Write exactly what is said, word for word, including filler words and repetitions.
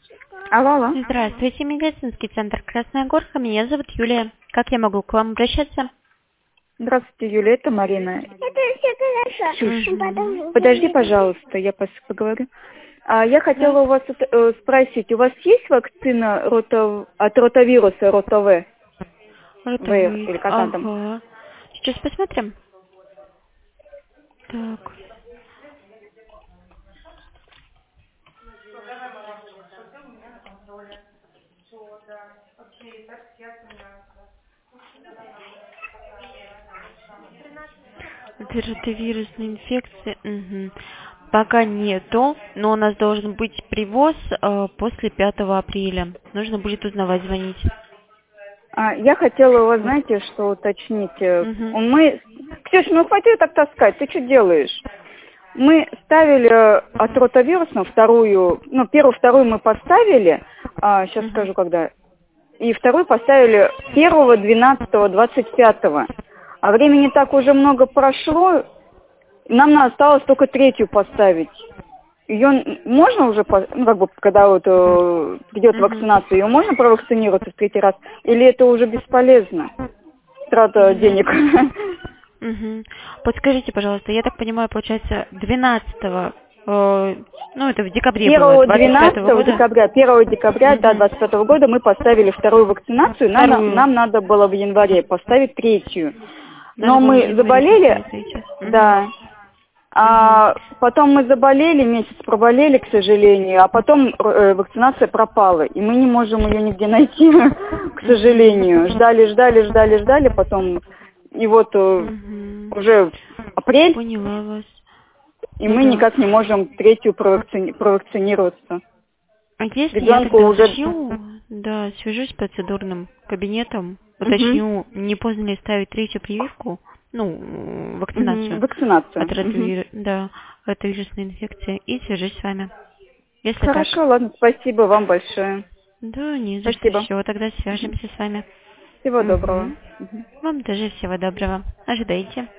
Алло, алло. Здравствуйте, медицинский центр Красная Горка. Меня зовут Юлия. Как я могу к вам обращаться? Здравствуйте, Юлия, это Марина. Это все Чушь. хорошо. Подожди, пожалуйста, я пос- поговорю. А, я хотела Да. у вас это, э, спросить, у вас есть вакцина рота- от ротавируса, ротав, ВФ, Ротовый. или как она там? Ага. Сейчас посмотрим. Так. Это ротовирусная инфекция. Мгм. Пока нету, но у нас должен быть привоз э, после пятого апреля. Нужно будет узнавать, звонить. А, я хотела у вас, знаете, что уточнить. э, Угу. Мы... Ксюша, ну хватит так таскать, ты что делаешь? Мы ставили э, от ротавируса вторую, ну, первую, вторую мы поставили, а, сейчас Угу. скажу, когда, и вторую поставили первого, двенадцатого, двадцать пятого. А времени так уже много прошло, нам на- осталось только третью поставить. Ее можно уже, по- ну, как бы, когда вот э, придет Угу. вакцинация, ее можно провакцинироваться в третий раз? Или это уже бесполезно? Трата денег. Угу. Подскажите, пожалуйста, я так понимаю, получается, двенадцатого, э, ну, это в декабре было, Первого двадцать пятого двенадцатого года? декабря, первого декабря, да, Угу. двадцать пятого года мы поставили вторую вакцинацию, нам, Вторую. нам надо было в январе поставить третью. Надо Но было в мы январе заболели, поставить третью. Угу. да, а потом мы заболели, месяц проболели, к сожалению, а потом э, вакцинация пропала, и мы не можем ее нигде найти, к сожалению. Ждали, ждали, ждали, ждали, потом, и вот э, Угу. уже апрель, Поняла вас. и Ну мы да. никак не можем третью провакцини- провакцинироваться. А если я Ребенку тогда уже... уточню, да, свяжусь с процедурным кабинетом, Мгм. уточню, не поздно ли ставить третью прививку, ну, м, Мгм. вакцинацию Вакцинацию. от Мгм. ротовирусной, да, от вирусной инфекции, и свяжусь с вами, если так. Хорошо, ладно, спасибо вам большое. Да, не за что, Спасибо. все, тогда свяжемся с вами. Всего доброго. Угу. Вам тоже всего доброго. Ожидайте.